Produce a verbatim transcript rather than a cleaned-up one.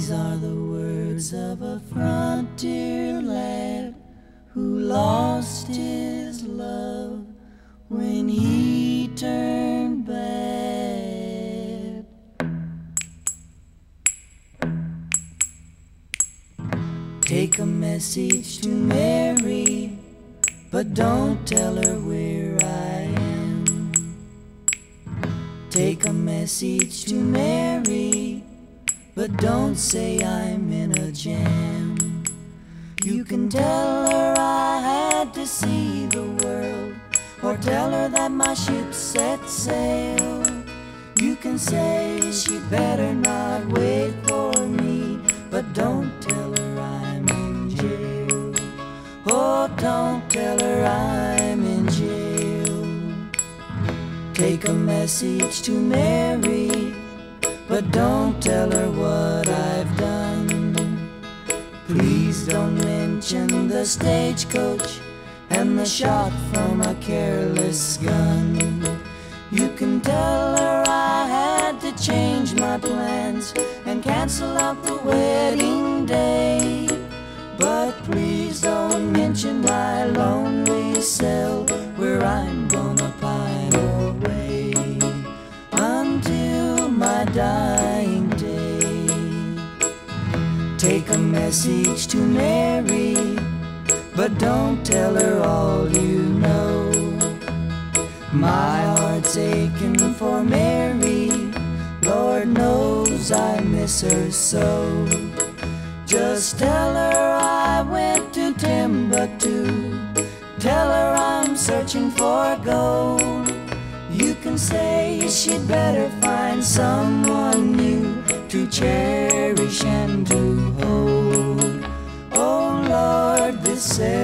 These are the words of a frontier lad who lost his love when he turned bad. Take a message to Mary, but don't tell her where I am. Take a message to Mary, but don't say I'm in a jam. You can tell her I had to see the world, or tell her that my ship set sail. You can say she'd better not wait for me, but don't tell her I'm in jail. Oh, don't tell her I'm in jail. Take a message to Mary, but don't tell her what I've done. Please don't mention the stagecoach and the shot from a careless gun. You can tell her I had to change my plans and cancel out the wedding day. But please don't mention my lonely cell where I'm gonna pine away until my dying day. Take a message to Mary, but don't tell her all you know. My heart's aching for Mary, Lord knows I miss her so. Just tell her I went to Timbuktu, tell her I'm searching for gold. You can say she'd better find someone new to cherish and to hold. Oh Lord, this